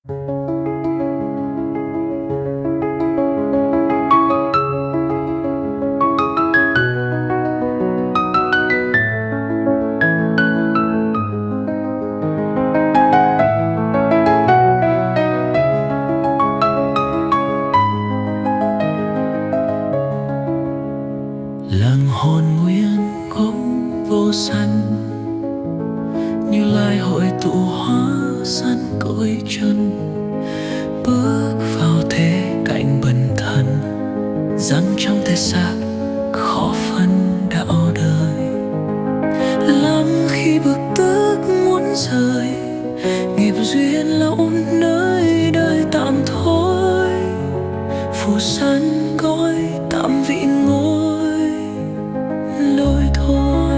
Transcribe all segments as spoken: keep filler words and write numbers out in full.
làng hồn nguyên gốc vô sanh, Như Lai hội tụ hóa sanh cõi chân, bước vào thế cảnh bần thần, rằng trong thể xác khó phân đạo đời. Lắm khi bực tức muốn rời, nghiệp duyên lậu nơi đời tạm thôi, phù sanh gói tạm vị ngôi lôi thôi.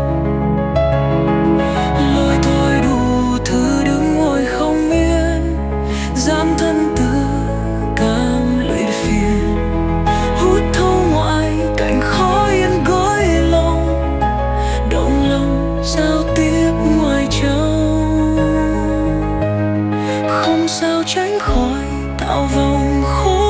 Lôi thôi đủ thứ đứng ngồi không yên, giam thân tư cảm lụy phiền, hút thâu ngoại cảnh khó yên gối lòng, động lòng giao tiếp ngoài trong. Không sao tránh khỏi tạo vòng khổ